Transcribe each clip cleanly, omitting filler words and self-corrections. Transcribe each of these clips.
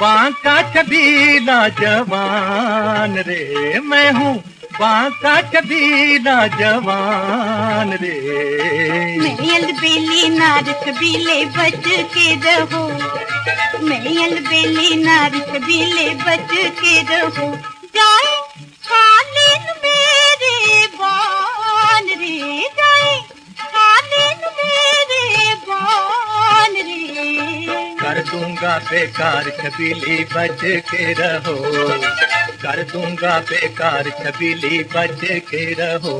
बांका छबीला जवान रे, मैं हूँ बांका छबीला जवान रे। मैं अलबेली नार छबीले बच के रहो, मैं अलबेली नार छबीले बच के रहो। जाए खालिन मेरे बान रे, जाए खालिन मेरे बान रे। कर दूंगा बेकार छबीली बच के रहो, कर दूंगा बेकार छबीली बच के रहो।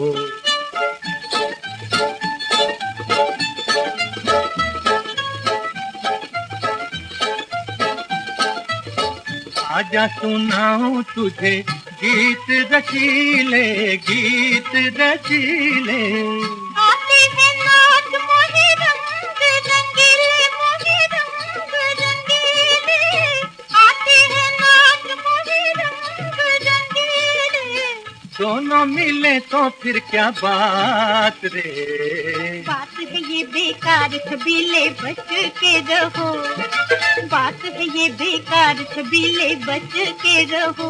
आजा सुनाऊं तुझे गीत रचीले, गीत रचीले। आते हैं नाच मोहे रंग रंगीले, मोहे रंग रंगीले। आते हैं नाच मोहे रंग रंगीले। दोनों मिले तो फिर क्या बात रे। बात है ये बेकार छबीले बच के रहो, बात है ये बेकार छबीले बच के रहो।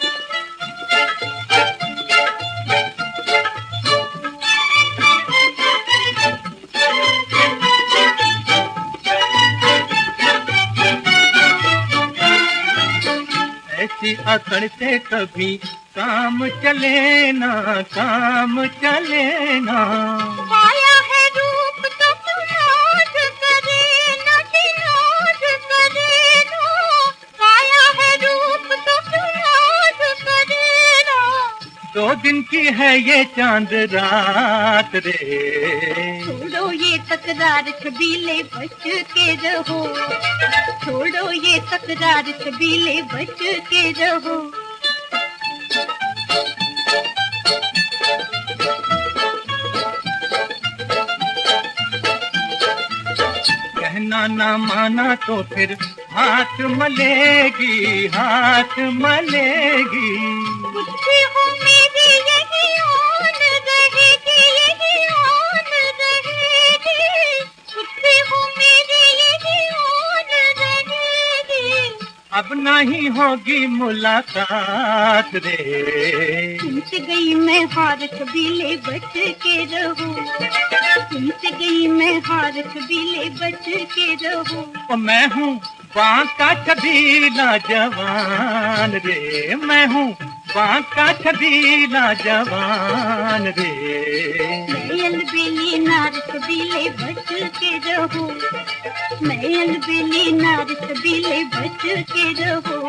ऐसी अकड़ से कभी काम चले ना, काम चले ना। पाया है रूप तो नाज करे ना, नाज करे ना। पाया है रूप तो नाज करे ना। 2 दिन की है ये चांद रात रे। छोड़ो ये तकरार छबीले बच के रहो, छोड़ो ये तकरार छबीले बच के रहो। कहना ना माना तो फिर हाथ मलेगी, हाथ मलेगी। कुछ भी हो मेरी यही आन रहेगी, यही आन रहेगी। कुछ भी हो मेरी यही आन रहेगी। अब नहीं होगी मुलाकात रे। तुमसे गई मैं हार छबीले बच के रहो, तुमसे गई मैं हार छबीले बच के रहो। और मैं हूँ बांका छबीला जवान रे, मैं हूँ बांका छबीला जवान रे। मैं अलबेली नार छबीले बच के रहो, मैं अलबेली नार छबीले बच के रहो।